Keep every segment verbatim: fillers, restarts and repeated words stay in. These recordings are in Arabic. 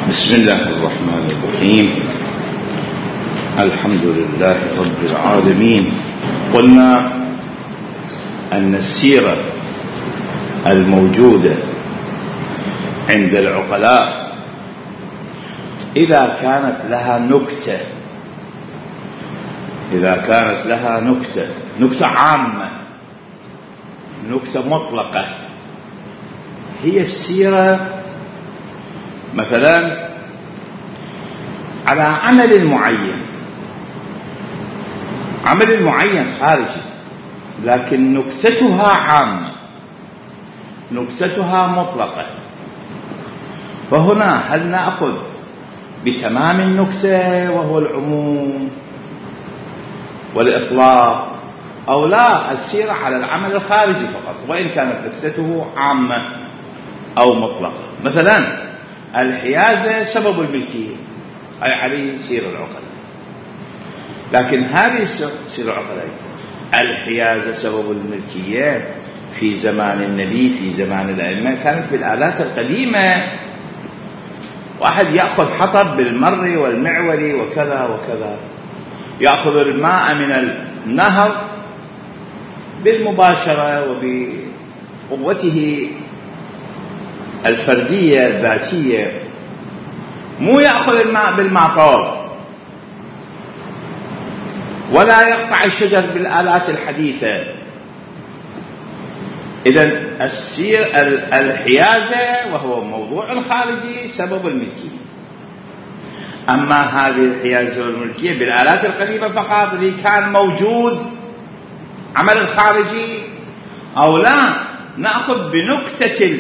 بسم الله الرحمن الرحيم. الحمد لله رب العالمين. قلنا أن السيرة الموجودة عند العقلاء إذا كانت لها نكتة إذا كانت لها نكتة نكتة عامة، نكتة مطلقة، هي السيرة مثلا على عمل معين عمل معين خارجي، لكن نكتتها عامة، نكتتها مطلقة. فهنا هل نأخذ بتمام النكتة وهو العموم والإطلاق، أو لا السيرة على العمل الخارجي فقط وإن كانت نكتته عامة أو مطلقة؟ مثلا الحيازة سبب الملكية، أي عليه سير العقلاء، لكن هذه سير العقلاء الحيازة سبب الملكية في زمان النبي في زمان الأئمة كانت بالآلات القديمة. واحد يأخذ حطب بالمر والمعول وكذا وكذا، يأخذ الماء من النهر بالمباشرة وبقوته الفردية الذاتية، مو يأخذ الماء بالمعطور ولا يقطع الشجر بالآلات الحديثة. إذن السير الحيازة وهو موضوع خارجي سبب الملكية. أما هذه الحيازة والملكية بالآلات القديمة فقط اللي كان موجود عمل الخارجي، أو لا نأخذ بنكتة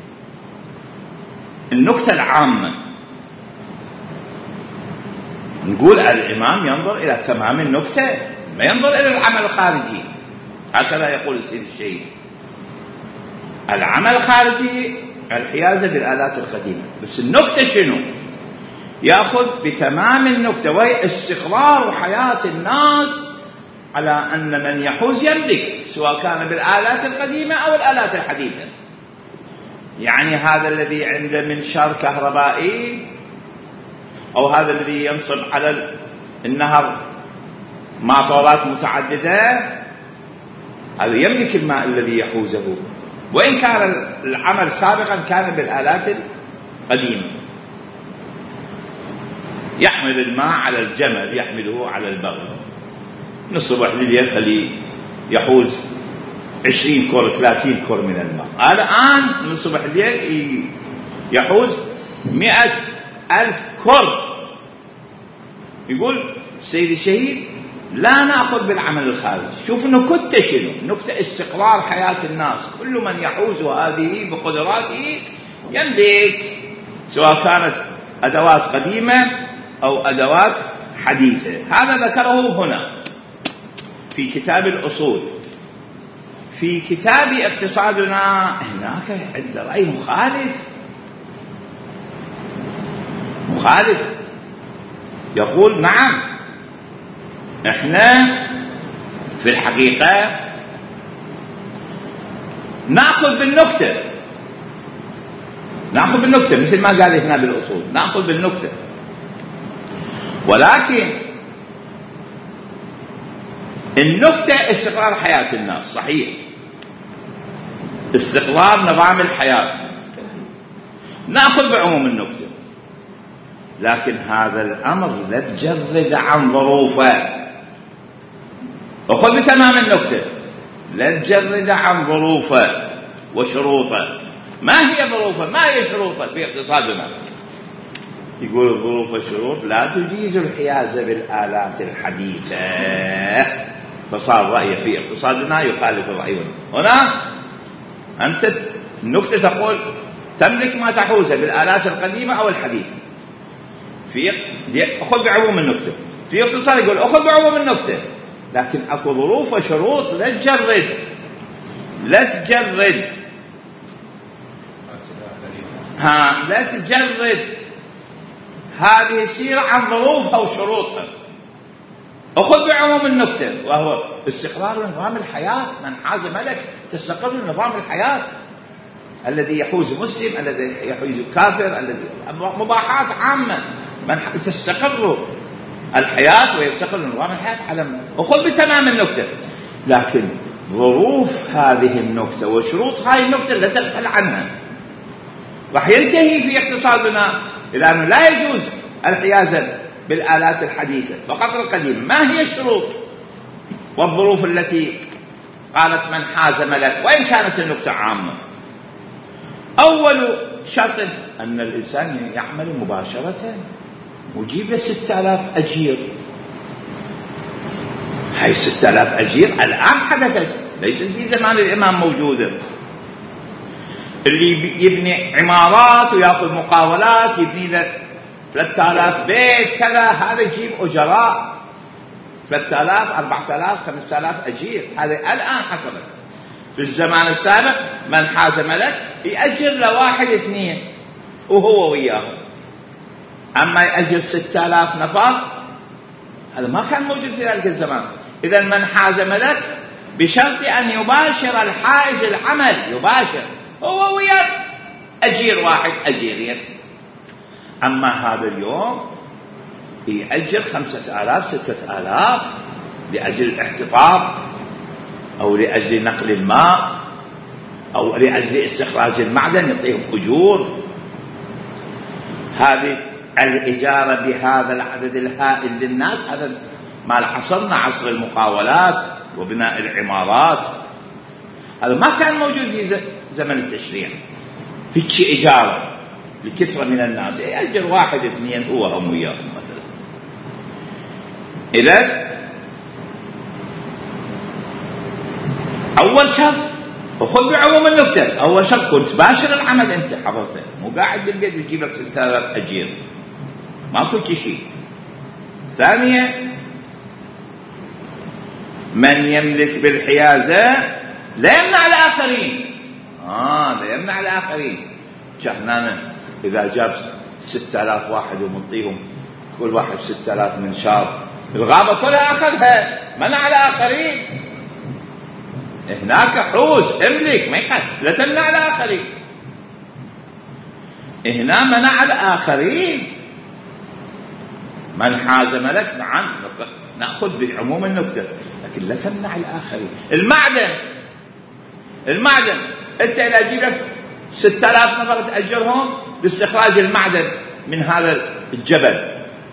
النكتة العامة، نقول الإمام ينظر إلى تمام النكتة ما ينظر إلى العمل الخارجي. هكذا يقول السيد الشهيد، العمل الخارجي الحيازة بالآلات القديمة، بس النكتة شنو؟ يأخذ بتمام النكتة، وهي استقرار حياة الناس على أن من يحوز يملك، سواء كان بالآلات القديمة أو الآلات الحديثة. يعني هذا الذي عنده منشار كهربائي أو هذا الذي ينصب على النهر ماطورات متعددة، هذا يملك الماء الذي يحوزه، وإن كان العمل سابقا كان بالآلات القديمة. يحمل الماء على الجمل، يحمله على البغل، من الصبح لليل خليه يحوز عشرين كور ثلاثين كور من الماء. الآن من الصبح لليل يحوز مئة ألف كور. يقول السيد الشهيد لا نأخذ بالعمل الخارجي. شوف نكتة شنو؟ نكتة استقرار حياة الناس، كل من يحوز هذه بقدراته يملك، سواء كانت أدوات قديمة أو أدوات حديثة. هذا ذكره هنا في كتاب الأصول. في كتاب اقتصادنا هناك عند رأي مخالف مخالف يقول نعم احنا في الحقيقة نأخذ بالنكتة نأخذ بالنكتة مثل ما قال هنا بالأصول، نأخذ بالنكتة، ولكن النكتة استقرار حياة الناس، صحيح، استقرار نظام الحياة، نأخذ بعموم النكتة، لكن هذا الأمر لا تجرد عن ظروفه. أخذ بتمام النكتة، لا تجرد عن ظروفه وشروطه. ما هي ظروفه؟ ما هي شروطه في اقتصادنا؟ يقول الظروف والشروط لا تجيز الحيازة بالآلات الحديثة، فصار رأي في اقتصادنا يخالف الرأي هنا. أنت النكتة تقول تملك ما تحوزه بالآلات القديمة أو الحديثة، في أخذ بعموم النكتة. في اقتصاد يقول أخذ بعموم النكتة، لكن أكو ظروف وشروط لا تجرد لا تجرد ها لا تجرد هذه السيرة عن ظروفها وشروطها. أخذ بعموم النكتة، وهو استقرار نظام الحياة. من حاز ملك تستقر نظام الحياة. الذي يحوز مسلم، الذي يحوز كافر، الذي مباحات عامة من تستقر الحياة ويستقر نظام الحياة على أخذ بتمام النكتة. لكن ظروف هذه النكتة وشروط هذه النكتة لا تغفل عنها. راح ينتهي في اقتصادنا إلى أنه لا يجوز الحيازة بالآلات الحديثة فقط القديمة. ما هي الشروط والظروف التي قالت من حاز ملك وإن كانت النكتة عامة؟ أول شرط أن الإنسان يعمل مباشرة ويجيب له ستة آلاف أجير. هاي ستة آلاف أجير الآن حدثت، ليس في زمان الإمام موجودة. اللي يبني عمارات ويأخذ مقاولات يبني له ثلاثة آلاف بيت كذا، هذا يجيب أجراء ثلاثة آلاف أربعة آلاف خمسة آلاف أجير. هذا الآن حصلت. في الزمان السابق من حاز ملك يأجر لواحد اثنين وهو وياهم، أما يأجر ستة آلاف نفر هذا ما كان موجود في ذلك الزمان. إذا من حاز ملك بشرط أن يباشر الحائز العمل، يباشر هو وياه أجير واحد أجيرين. أما هذا اليوم يأجر خمسة آلاف ستة آلاف لأجل الاحتفاظ أو لأجل نقل الماء أو لأجل استخراج المعدن، يعطيهم أجور. هذه الإجارة بهذا العدد الهائل للناس هذا ما عصرنا، عصر المقاولات وبناء العمارات، هذا ما كان موجود في زمن التشريع. هيك إجارة لكثرة من الناس يأجر واحد اثنين هو هم وياهم مثلا. إذا أول شرط وخذ بعموم النكتة، أول شرط كنت باشر العمل أنت حضرته، مو قاعد بالبيت وتجيب لك ستة آلاف أجير، ما كنت شيء. ثانيا من يملك بالحيازة لا يمنع الآخرين. آه لا يمنع الآخرين. جهنانا إذا جاب ستة آلاف واحد ومنطيهم كل واحد ستة آلاف من شار، الغابة كلها أخذها، منع الآخرين. هناك حوز املك ما يخاف، لا تمنع الآخرين. هنا منع الآخرين. من حاز ملك نعم نأخذ بعموم النكتة، لكن لا تمنع الآخرين. المعدن المعدن أنت إذا جيبت ستة آلاف نفر تأجرهم لاستخراج المعدن من هذا الجبل،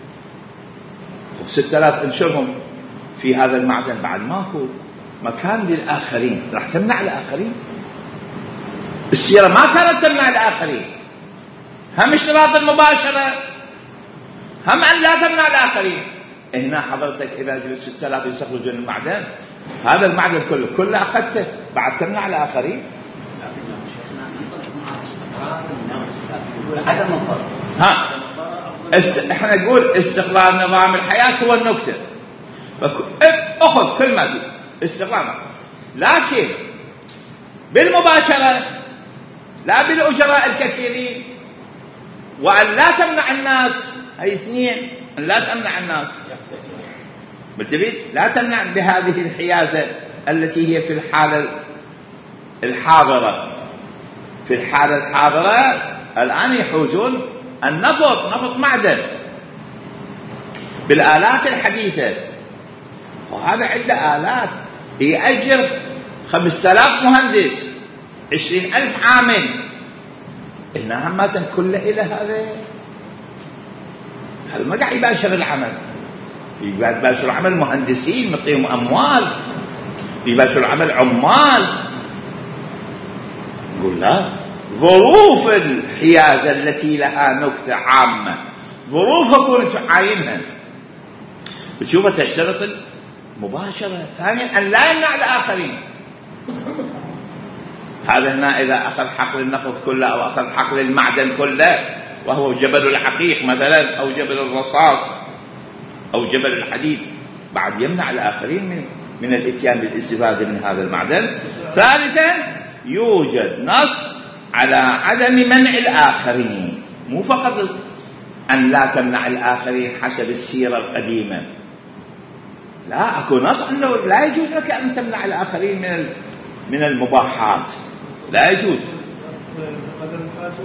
ستة آلاف انشرهم في هذا المعدن، بعد ماكو مكان للآخرين، راح تمنع الآخرين؟ السيرة ما كانت تمنع الآخرين، هم اشتراط المباشرة، هم أن لا تمنع الآخرين. هنا حضرتك إذا جبت ستة آلاف يستخرجون المعدن، هذا المعدن كله كله أخذته، بعد تمنع الآخرين؟ ها است... احنا نقول استقرار نظام الحياة هو النكتة، أخذ كل ما فيه استقرار، لكن بالمباشرة لا بالأجراء الكثيرين، وأن لا تمنع الناس. أي اثنين، أن لا تمنع الناس بالتبيت، لا تمنع بهذه الحيازة التي هي في الحالة الحاضرة. في الحالة الحاضرة الآن يحوزون النفط، نفط معدن بالآلات الحديثة، وهذا عنده آلات يأجر خمسة آلاف مهندس، عشرين ألف عامل. هنا همازن كله إلى هذا هذا ما قاعد يباشر العمل، يباشر العمل مهندسين مطيهم أموال، يباشر العمل عمال. نقول لا، ظروف الحيازة التي لها نكتة عامة ظروفها كنت تعاينها بتشوفها تشترط المباشرة. ثانيا أن لا يمنع الآخرين. هذا هنا إذا أخذ حقل النفط كله أو أخذ حقل المعدن كله وهو جبل العقيق مثلا أو جبل الرصاص أو جبل الحديد، بعد يمنع الآخرين من, من الاتيان بالاستفادة من هذا المعدن. ثالثا يوجد نص على عدم منع الآخرين، مو فقط أن لا تمنع الآخرين حسب السيرة القديمة، لا أكو نص أنه لا يجوز لك أن تمنع الآخرين من من المباحات، لا يجوز. بقدر الحاجة،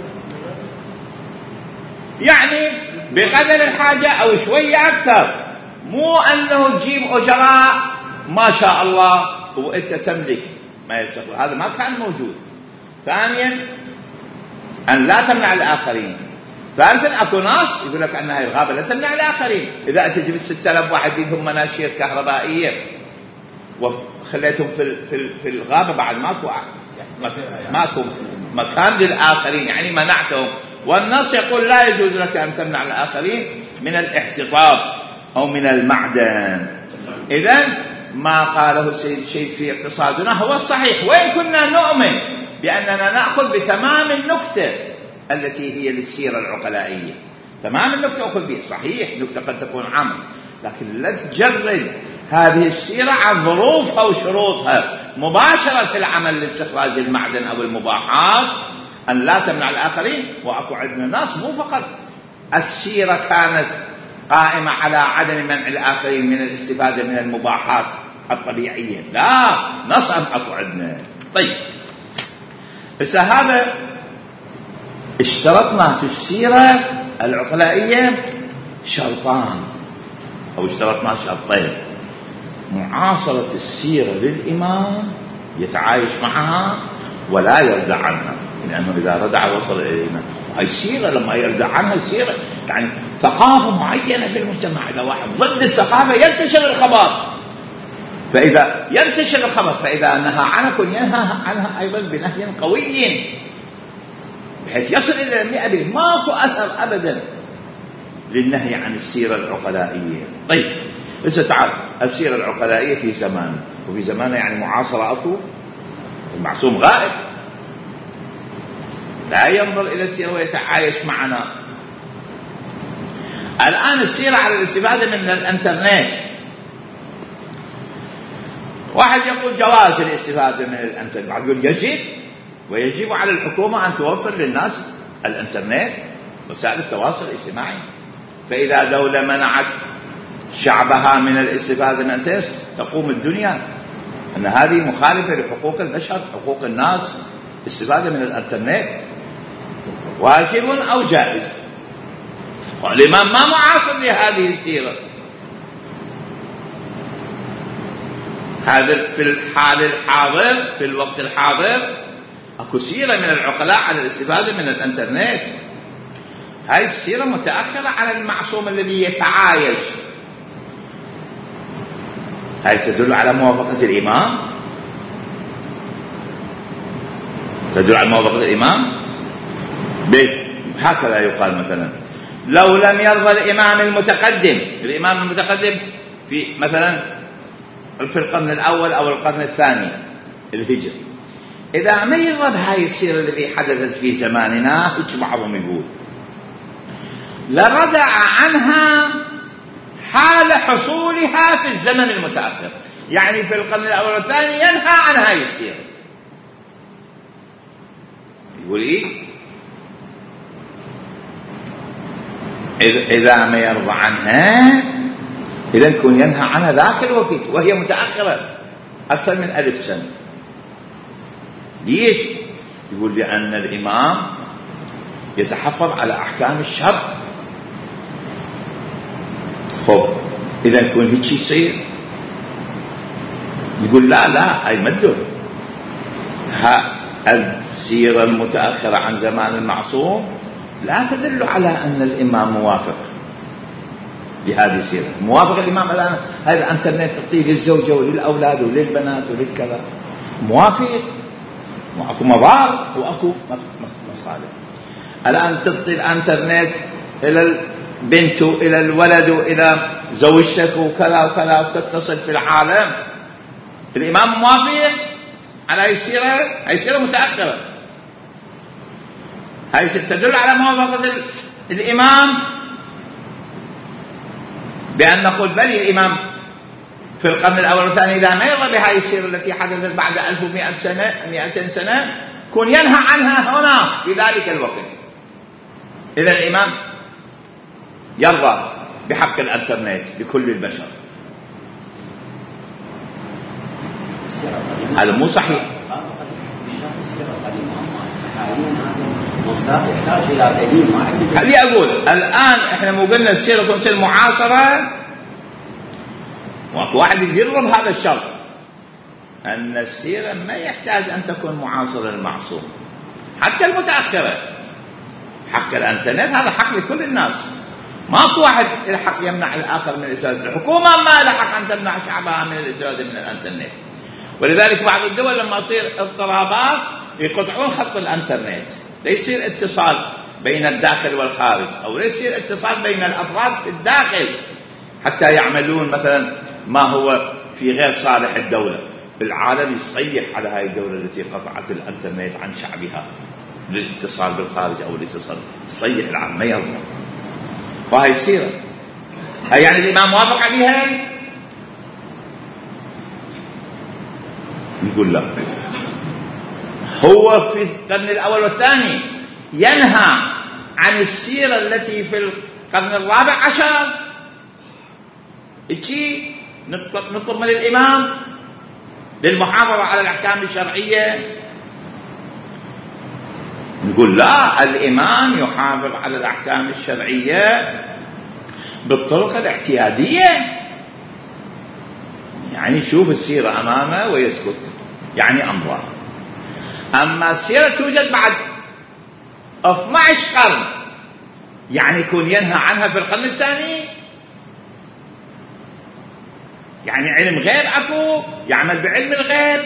يعني بقدر الحاجة أو شوية أكثر، مو أنه تجيب أجراء ما شاء الله وأنت تملك ما يستقبل، هذا ما كان موجود. ثانيا أن لا تمنع الآخرين. ثالثا أكو ناس يقول لك أن هاي الغابة لا تمنع الآخرين. إذا أنت جبت ستة آلاف واحد بيهم مناشير كهربائية وخليتهم في في في الغابة بعد ماكو ماكو مكان للآخرين، يعني منعتهم. والنص يقول لا يجوز لك أن تمنع الآخرين من الاحتطاب أو من المعدن. إذن ما قاله السيد الشيخ في اقتصادنا هو الصحيح، وإن كنا نؤمن بأننا نأخذ بتمام النكتة التي هي للسيرة العقلائية. تمام النكتة أخذ به صحيح، نكتة قد تكون عامة، لكن لا تجرد هذه السيرة عن ظروفها وشروطها مباشرة في العمل لاستخراج المعدن أو المباحات. أن لا تمنع الآخرين، وأكو عندنا ناس مو فقط السيرة كانت قائمة على عدم منع الآخرين من الاستفادة من المباحات الطبيعية، لا، نص أكو عندنا. طيب بس هذا اشترطنا في السيرة العقلائية شرطان، أو اشترطنا شرطين: معاصرة السيرة للإمام يتعايش معها ولا يردع عنها، لأنه إذا ردع وصل إلينا. هاي السيرة لما يردع عنها السيرة يعني ثقافة معينة في المجتمع، إذا واحد ضد الثقافة ينتشر الخبر، فإذا ينتشر الخبر فإذا نهى عنها كن ينهى عنها أيضا بنهي قوي بحيث يصل إلى المئة به. ماكو أثر أبدا للنهي عن السيرة العقلائية. طيب بس تعال، السيرة العقلائية في زمان، وفي زمان يعني معاصرة أكو، المعصوم غائب لا ينظر إلى السيرة ويتعايش معنا. الآن السيرة على الاستفادة من الانترنت، واحد يقول جواز الاستفادة من الانترنت، بعد يقول يجب، ويجب على الحكومة أن توفر للناس الانترنت وسائل التواصل الاجتماعي. فإذا دولة منعت شعبها من الاستفادة من الانترنت تقوم الدنيا أن هذه مخالفة لحقوق البشر، حقوق الناس، استفادة من الانترنت واجب أو جائز. والإمام ما معاصر لهذه السيرة، هذا في الحال الحاضر، في الوقت الحاضر أكو سيرة من العقلاء على الاستفادة من الانترنت. هاي السيرة متأخرة على المعصوم الذي يتعايش. هاي تدل على موافقة الإمام، تدل على موافقة الإمام. هكذا يقال مثلا: لو لم يرضى الإمام المتقدم، الإمام المتقدم في مثلا في القرن الأول أو القرن الثاني الهجري، إذا ما يرضى بهاي السيرة التي حدثت في زماننا، هيك بعضهم يقول لردع عنها حال حصولها في الزمن المتأخر، يعني في القرن الأول والثاني ينهى عن هاي السيرة. يقول إيه؟ إذا ما يرضى عنها إذا يكون ينهى عنها ذاك الوقت وهي متأخرة أكثر من ألف سنة. ليش؟ يقول لأن الإمام يتحفظ على أحكام الشرع. خب إذا يكون هيك يصير، يقول لا لا أي مدر، السيرة المتأخرة عن زمان المعصوم لا تدل على أن الإمام موافق لهذه السيرة. موافق الإمام الآن هذا الانترنت تعطيه للزوجة وللأولاد وللبنات وللكذا، موافق، وأكو مضار وأكو مصالح. الآن تعطي الانترنت إلى البنت إلى الولد إلى زوجتك وكذا وكذا وتتصل في العالم، الإمام موافق على هذه السيرة؟ هذه السيرة متأخرة، هذه تدل على موافقة الإمام بأن نقول بل الإمام في القرن الأول والثاني إذا ما يرضى بهذه السيرة التي حدثت بعد ألف ومئة سنة مئتين سنة كن ينهى عنها هنا في ذلك الوقت. إذا الإمام يرضى بحق الانترنت لكل البشر، هذا مو صحيح. شرح السيرة القديمة مع الصحابيين هذا مصداق يحتاج إلى دليل ما عندي. خلي أقول الآن إحنا مو قلنا السيرة تكون سيرة معاصرة، واكو واحد يجرب هذا الشرط أن السيرة ما يحتاج أن تكون معاصرة للمعصوم حتى المتأخرة. حق الانترنت هذا حق لكل الناس، ماكو واحد له حق يمنع الآخر من الاستفادة. الحكومة ما لها حق أن تمنع شعبها من الاستفادة من الانترنت، ولذلك بعض الدول لما يصير اضطرابات يقطعون خط الانترنت ليصير اتصال بين الداخل والخارج، أو ليصير اتصال بين الأفراد في الداخل حتى يعملون مثلا ما هو في غير صالح الدولة. العالم يصيح على هذه الدولة التي قطعت الانترنت عن شعبها للاتصال بالخارج أو الاتصال، يصيح العالم ما يرضى. فهي السيرة هي يعني الإمام موافق عليها؟ نقول لا. هو في القرن الأول والثاني ينهى عن السيرة التي في القرن الرابع عشر. إيشي نطلب من الإمام للمحافظة على الأحكام الشرعية؟ نقول لا، الإمام يحافظ على الأحكام الشرعية بالطرق الاعتيادية، يعني يشوف السيرة أمامه ويسكت، يعني أمره. أما السيرة توجد بعد اثني عشر قرن، يعني يكون ينهى عنها في القرن الثاني، يعني علم غيب أكو، يعمل بعلم الغيب،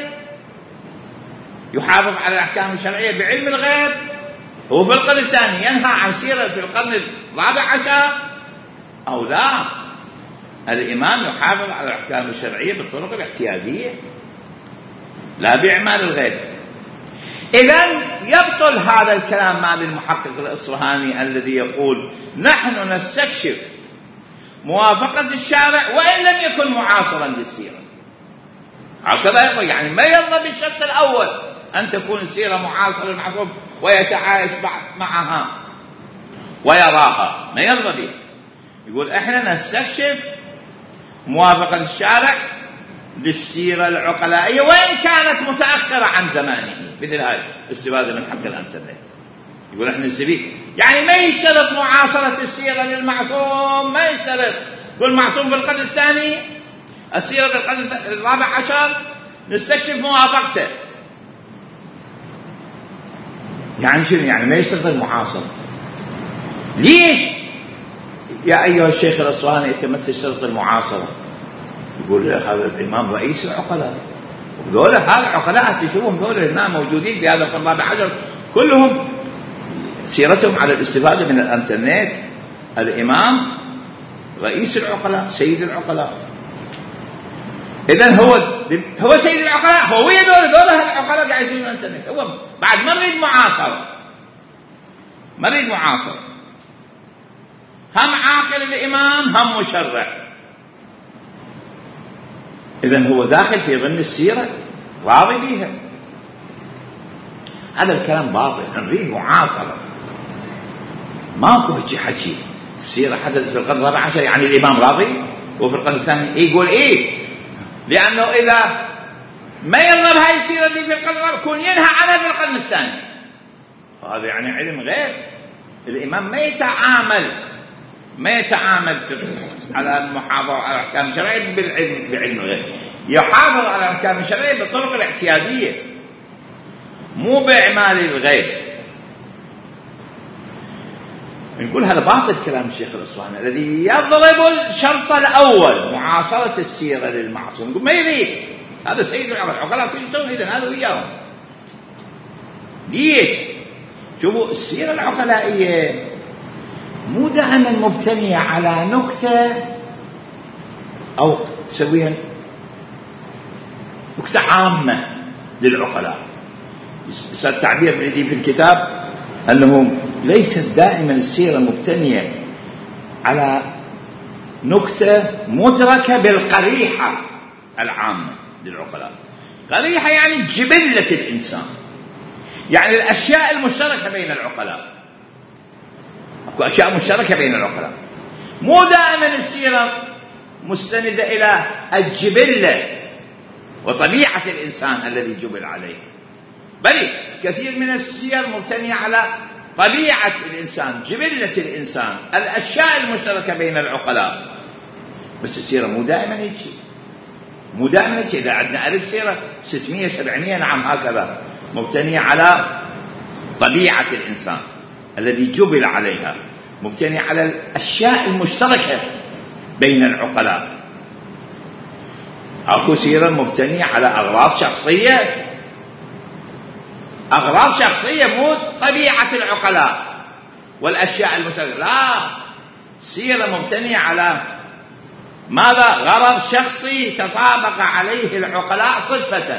يحافظ على الأحكام الشرعية بعلم الغيب. هو في القرن الثاني ينهى عن سيرة في القرن الرابع عشر أو لا؟ الإمام يحافظ على الأحكام الشرعية بالطرق الاعتيادية لا بإعمال الغيب. إذن يبطل هذا الكلام مع المحقق الإصفهاني الذي يقول نحن نستكشف موافقة الشارع وإن لم يكن معاصرا للسيرة. هكذا يعني ما يرضى بالشرط الأول أن تكون السيرة معاصرة للمعصوم ويتعايش معها ويراها، ما يرضى به. يقول إحنا نستكشف موافقة الشارع للسيرة العقلائية وإن كانت متأخرة عن زمانه، مثل هذه الاستفادة من حق الانترنت. يقول إحنا نستفيد، يعني ما يشترط معاصرة السيرة للمعصوم، ما يشترط. يقول معصوم في القرن الثاني، السيرة في القرن الرابع عشر نستكشف موافقته. يعني شنو؟ يعني ما يشترط المعاصرة. ليش يا أيها الشيخ الأصفهاني يتمثل شرط المعاصرة؟ يقول هذا الإمام رئيس العقلاء، ودول هذا عقلاء تشوفهم دول هنا موجودين في هذا القرن الرابع عشر كلهم سيرتهم على الاستفادة من الانترنت. الإمام رئيس العقلاء، سيد العقلاء. إذن هو هو سيد العقلاء، هو ويا دول دول العقلاء قاعد يسوون الانترنت. هو بعد ما نريد معاصرة، ما نريد معاصرة، هم عاقل الإمام هم مشرع. إذن هو داخل في ضمن السيرة راضي بيها. هذا الكلام باطل، نريد معاصرة. ماكو هيك حكي السيرة حدث في القرن الرابع عشر يعني الإمام راضي، وفي القرن الثاني يقول إيه؟ لأنه إذا ما يرغب هاي السيرة اللي في القرن الرابع يكون ينهى عنها في القرن الثاني. هذا يعني علم غير. الإمام ما يتعامل ما يتعامل في على المحافظة على الأحكام الشرعية بالعلم بعلم غير، يحافظ على الأحكام الشرعية بالطرق الاعتيادية مو بإعمال الغيب. نقول هذا باطل كلام الشيخ الأصفهاني الذي يضرب الشرط الأول معاصرة السيرة للمعصوم. نقول ما يريد، هذا سيد العقلاء كل يسوون إذن هذا وياهم. ليش؟ شوفوا السيرة العقلائية مو دائما مبتنية على نكتة أو تسويها نكتة عامة للعقلاء. التعبير الذي في الكتاب أنه ليست دائما السيرة مبتنية على نكتة مدركة بالقريحة العامة للعقلاء. قريحة يعني جبلة الإنسان، يعني الأشياء المشتركة بين العقلاء. أكو أشياء مشتركة بين العقلاء، مو دائما السيرة مستندة إلى الجبلة وطبيعة الإنسان الذي جبل عليه. بل كثير من السير مبتنية على طبيعة الإنسان، جبلة الإنسان، الأشياء المشتركة بين العقلاء. بس السيرة مو دائما هيك، مو دائما هيك. إذا عندنا ألف سيرة ستمائة سبعمائة نعم هكذا، مبتنية على طبيعة الإنسان الذي جبل عليها، مبتنية على الأشياء المشتركة بين العقلاء. أكو سيرة مبتنية على أغراض شخصية، أغراض شخصية مو طبيعة العقلاء والأشياء المشتركة، لا، سيرة مبتنية على ماذا؟ غرض شخصي تطابق عليه العقلاء صدفة،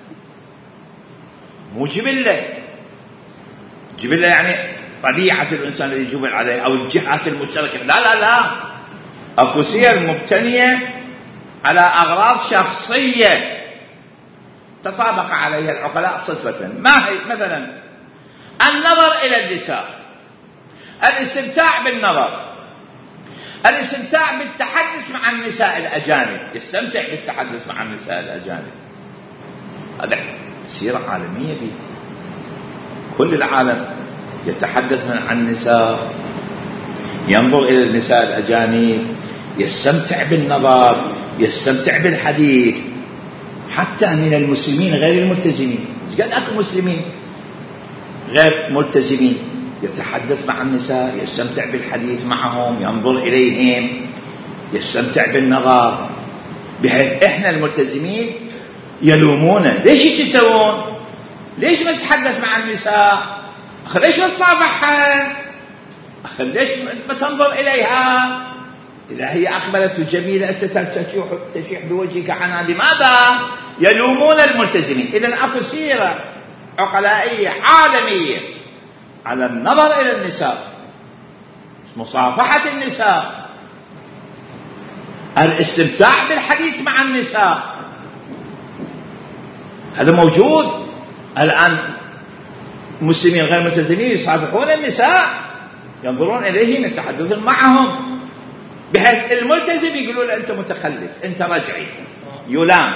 مو جبلة. جبلة يعني طبيعة الإنسان الذي جبل عليه أو الجهات المشتركة، لا لا لا، أكو سير مبتنية على أغراض شخصية تطابق عليها العقلاء صدفة. ما هي؟ مثلا النظر إلى النساء، الاستمتاع بالنظر، الاستمتاع بالتحدث مع النساء الأجانب، يستمتع بالتحدث مع النساء الأجانب، هذا سيرة عالمية بي. كل العالم يتحدث عن النساء، ينظر إلى النساء الأجانب، يستمتع بالنظر، يستمتع بالحديث. حتى من المسلمين غير الملتزمين، قد أكو مسلمين غير ملتزمين يتحدث مع النساء، يستمتع بالحديث معهم، ينظر إليهم، يستمتع بالنظر، بحيث إحنا الملتزمين يلومونا، ليش تسوون؟ ليش ما تتحدث مع النساء؟ أخي ليش ما تصافحها؟ أخي ليش ما تنظر إليها؟ إذا هي أقبلت جميلة أنت تشيح بوجهك عنها، لماذا؟ يلومون الملتزمين. إذن أكو سيرة عقلائية عالمية على النظر إلى النساء، مصافحة النساء، الاستمتاع بالحديث مع النساء، هذا موجود الآن. مسلمين غير ملتزمين يصافحون النساء، ينظرون إليهم، يتحدثون معهم، بحيث الملتزم يقولون له أنت متخلف، أنت رجعي، يلام.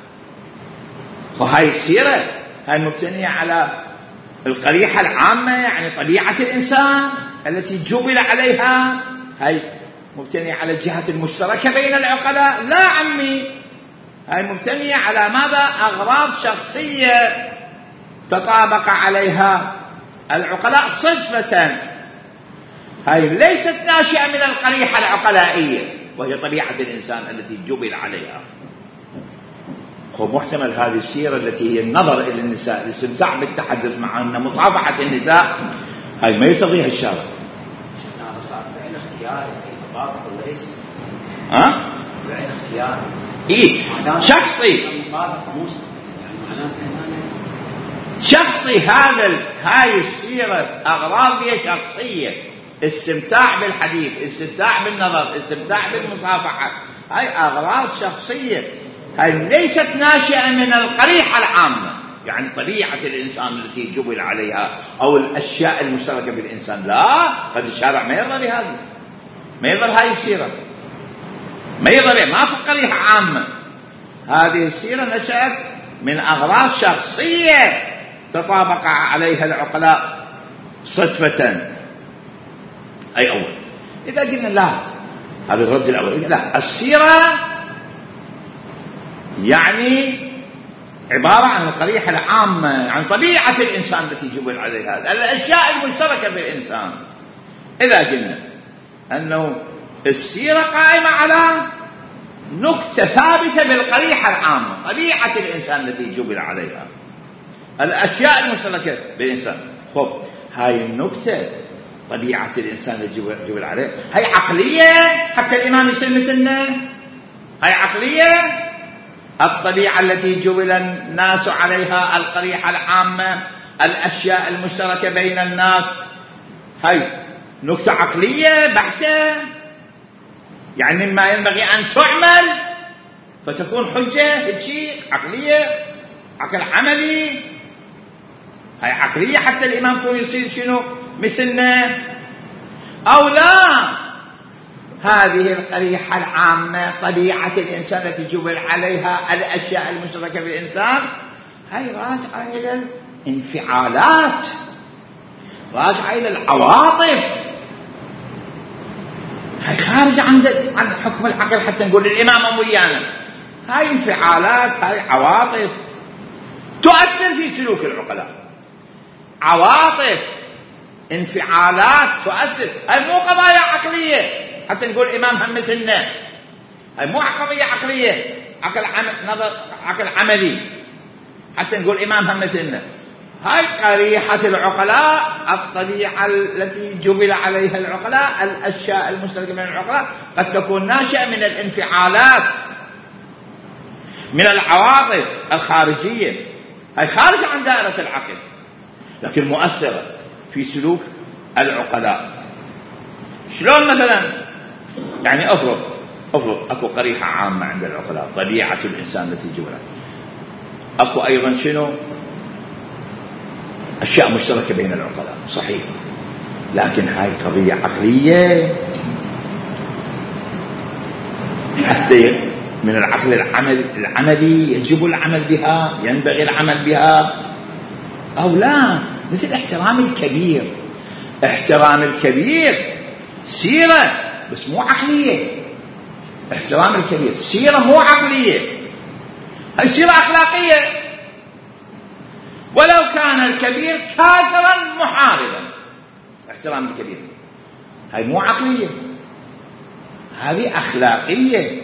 فهاي السيرة هاي مبتنية على القريحة العامة، يعني طبيعة الإنسان التي جبل عليها، هاي مبتنية على الجهات المشتركة بين العقلاء. لا عمي، هاي مبتنية على ماذا؟ أغراض شخصية تطابق عليها العقلاء صدفة، هاي ليست ناشئة من القريحة العقلائية، وهي طبيعة الإنسان التي جبل عليها. هو محتمل هذه السيرة التي هي النظر إلى النساء، الاستمتاع بالتحدث معهن، مصافحة النساء، هاي ما يستطيع الشارع. هذا صار فعل اختياري، يتطابق ولا ليس؟ ها؟ فعل اختياري. إيه؟ شخصي. شخصي هذا هاي السيرة أغراضية شخصية، استمتاع بالحديث، استمتاع بالنظر، استمتاع بالمصافحة، هاي أغراض شخصية، هاي ليست ناشئة من القريحة العامة، يعني طبيعة الإنسان التي جبل عليها أو الأشياء المشتركة بالإنسان. لا، قد الشارع ما يرضى بهذا، ما يرضى بهاي السيرة، ما يرضى بها، ما في قريحة عامة. هذه السيرة نشأت من أغراض شخصية تطابق عليها العقلاء صدفة. أي أول. إذا قلنا لا، هذا الرد الأول، لا، السيرة يعني عبارة عن القريحة العامة، عن طبيعة الإنسان التي جبل عليها، الأشياء المشتركة بالإنسان. إذا قلنا أنه السيرة قائمة على نكتة ثابتة بالقريحة العامة، طبيعة الإنسان التي جبل عليها، الأشياء المشتركة بالإنسان. خب هاي النكتة طبيعة الإنسان التي جبل عليها، هاي عقلية، حتى الإمام يصير مثلنا، هاي عقلية. الطبيعة التي جبل الناس عليها، القريحة العامة، الأشياء المشتركة بين الناس، هاي نكتة عقلية بحتة، يعني مما ينبغي أن تعمل فتكون حجة، هالشيء عقلية، عقل عملي، هاي عقلية حتى الإمام يكون يصير شنو مثلنا. أو لا، هذه القريحة العامة، طبيعة الإنسان التي جبل عليها، الأشياء المشتركة بالإنسان، هاي راجعة إلى انفعالات راجعة إلى العواطف، هاي خارج عن عن حكم العقل حتى نقول الإمام ويانا. هاي انفعالات، هاي عواطف تؤثر في سلوك العقلاء، عواطف انفعالات تؤثر. هاي مو قضايا عقلية حتى نقول الإمام هم سنة، هاي مو قضية عقلية، عقل عمل نظر عقل عملي حتى نقول الإمام هم سنة. هاي قريحة العقلاء، الطبيعة التي جبل عليها العقلاء، الأشياء المشتركة من العقلاء قد تكون ناشئة من الانفعالات، من العواطف الخارجية، هاي خارج عن دائرة العقل لكن مؤثرة في سلوك العقلاء. شلون مثلا؟ يعني أفرض أفرض أكو قريحة عامة عند العقلاء، طبيعة الإنسان التي جبلت. أكو أيضا شنو؟ أشياء مشتركة بين العقلاء، صحيح، لكن هاي قضية عقلية حتى من العقل العمل العملي يجب العمل بها، ينبغي العمل بها أو لا. مثل احترام الكبير، احترام الكبير سيرة بس مو عقلية. احترام الكبير سيرة مو عقلية، هاي سيرة أخلاقية، ولو كان الكبير كافرا محاربا. احترام الكبير هاي مو عقلية، هذه أخلاقية.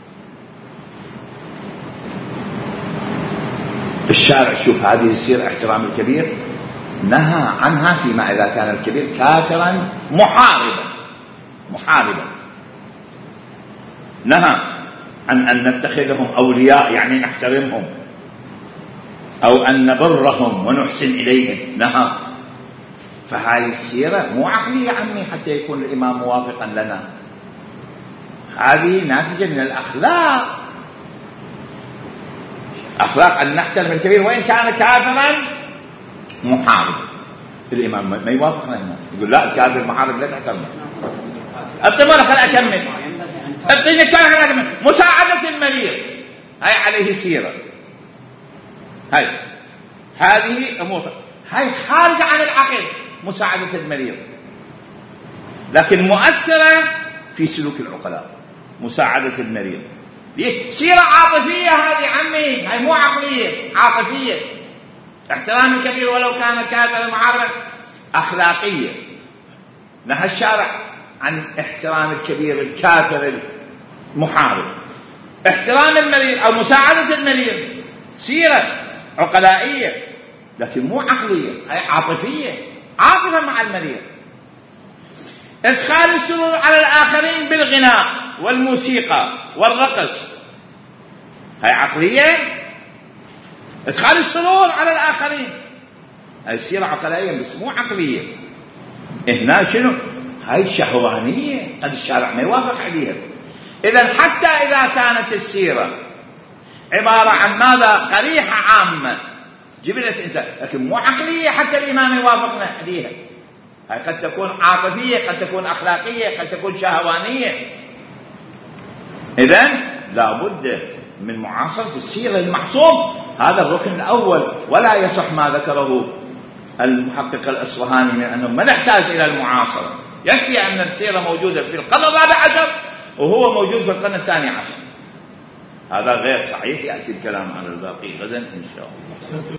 الشارع شوف هذه السيرة احترام الكبير نهى عنها فيما إذا كان الكبير كافرا محاربا محاربا نهى عن أن نتخذهم أولياء يعني نحترمهم، أو أن نبرهم ونحسن إليهم، نهى. فهذه السيرة مو عقلية عمي حتى يكون الإمام موافقا لنا، هذه ناتجة من الأخلاق، أخلاق أن نحترم الكبير وإن كان كافرا محارب. الإمام ما يوافق لنا، يقول لا الكافر محارب لا تحترمه. أبتمر خل أكمل أبتني كافر أكمل. مساعدة المريض هاي عليه سيرة، هاي هذه أمور هاي خارج عن العقل، مساعدة المريض لكن مؤثرة في سلوك العقلاء. مساعدة المريض ليش؟ سيرة عاطفية هذه عمي، هاي مو عقلية، عاطفية. احترام الكبير ولو كان كافرا معرض، أخلاقية. نهى الشارع عن احترام الكبير الكافر المحارب. احترام المريض أو مساعدة المريض سيرة عقلائية لكن مو عقلية، هاي عاطفية، عاطفة مع المريض. إدخال السرور على الآخرين بالغناء والموسيقى والرقص، هاي عقلية. إدخال السرور على الآخرين هاي سيرة عقلائية بس مو عقلية. هنا شنو؟ هاي شهوانية، قد الشارع ما يوافق عليها. إذن حتى إذا كانت السيرة عبارة عن ماذا؟ قريحة عامة جبلت إنسان لكن مو عقلية حتى الإمام يوافقنا عليها. هاي قد تكون عاطفية، قد تكون أخلاقية، قد تكون شهوانية. إذن لابد من معاصرة السيرة المعصوم، هذا الركن الأول. ولا يصح ما ذكره المحقق الأصفهاني من أنه ما نحتاج إلى المعاصرة، يكفي أن السيرة موجودة في القرن الرابع عشر وهو موجود في القرن الثاني عشر. هذا غير صحيح، يأتي الكلام على الباقي غدا إن شاء الله.